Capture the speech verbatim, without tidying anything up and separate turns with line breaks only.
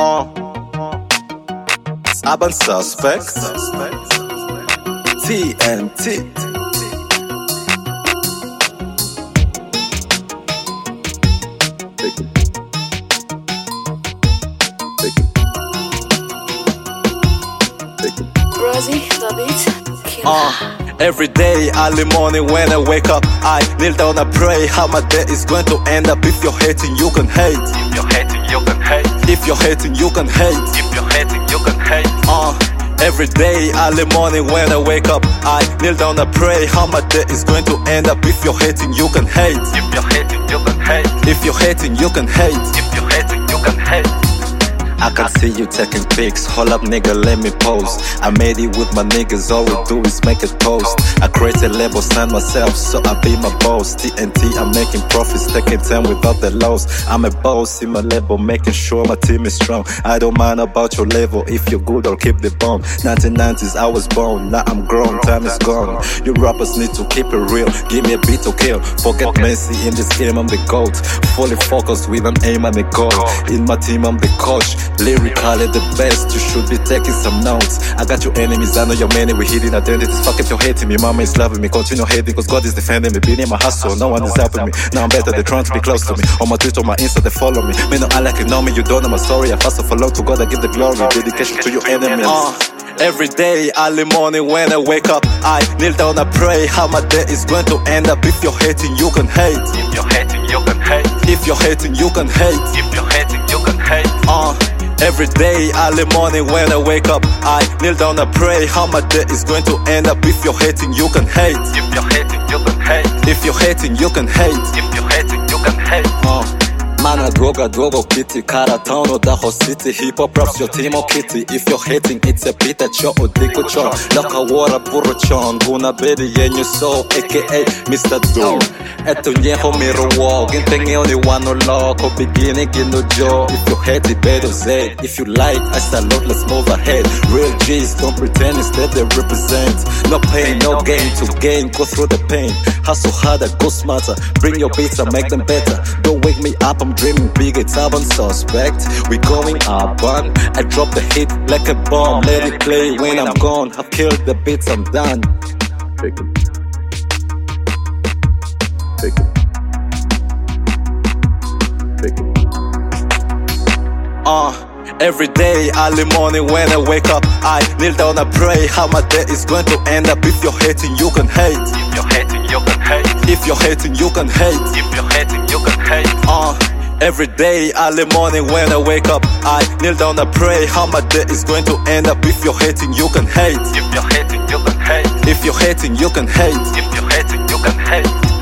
Uh, Urban Suspect, T N T.
Rosie, the beat, killer.
Uh, every day, early morning when I wake up, I kneel down and pray how my day is going to end up. If you're hating, you can hate.
If you're hating, you can hate.
If you're hating, you can hate.
If you're hating, you can hate.
Uh, every day, early morning when I wake up, I kneel down and pray how my day is going to end up. If you're hating, you can hate.
If you're hating, you can hate.
If you're hating, you can hate.
If you're hating, you can hate.
I can see you taking pics, hold up nigga, let me pose. I made it with my niggas, all we do is make it post. I created label, signed myself, so I be my boss. T N T, I'm making profits, taking time without the loss. I'm a boss in my label, making sure my team is strong. I don't mind about your level, if you're good, I'll keep the bomb. nineteen nineties, I was born, now I'm grown, time is gone. You rappers need to keep it real, give me a beat to kill. Forget Messi, in this game I'm the GOAT. Fully focused with an aim and a goal. In my team I'm the coach. Lyrically the best, you should be taking some notes. I got your enemies, I know your many, we hidden identities. Fuck if you're hating me, mama is loving me. Continue hating cause God is defending me. Being in my hustle, no one is helping me. Now I'm better, they're trying to be close to me. On my Twitter, on my Insta, they follow me. Me no, I like you know me, you don't know my story. I fast for long to God, I give the glory. Dedication to your enemies. uh, Every day, early morning when I wake up, I kneel down and pray how my day is going to end up. If you're hating, you can hate.
If you're hating, you can hate.
If you're hating, you can hate.
If you're hating, you can hate.
Uh, Every day, early morning when I wake up, I kneel down and pray how my day is going to end up. If you're hating, you can hate.
If you're hating, you can hate.
If you're hating, you can hate.
If you're hating, you can hate.
Uh. Mana droga drogo kitty, Karatown or Daho City. Hip hop raps your team or kitty. If you're hating, it's a bit at your Odiko Chon. Laka water Buruchon, Guna Bedi and your soul, aka Mister Doom. Eto Yeho Miro Walk, Inteng only one or lock or beginning in no job. If you hate it, better say. If you like, I salute, let's move ahead. Real G's don't pretend, instead they represent. No pain, no gain to gain, go through the pain. Hustle harder, go smarter. Bring your beats and make them better. Don't wake me up, I'm dreaming big, it's Urban Suspect. We going urban. I drop the hit like a bomb. Let it play when I'm gone. I've killed the beats, I'm done. Take it. Take it. Take it. Uh, every day, early morning when I wake up, I kneel down and pray how my day is going to end up. If you're hating, you can hate.
If you're hating, you can hate.
If you're hating, you can hate.
If you're hating, you can hate.
Uh, Every day, early morning when I wake up, I kneel down and pray how my day is going to end up. If you're hating, you can hate.
If you're hating, you can hate.
If you're hating, you can hate.
If you're hating, you can hate.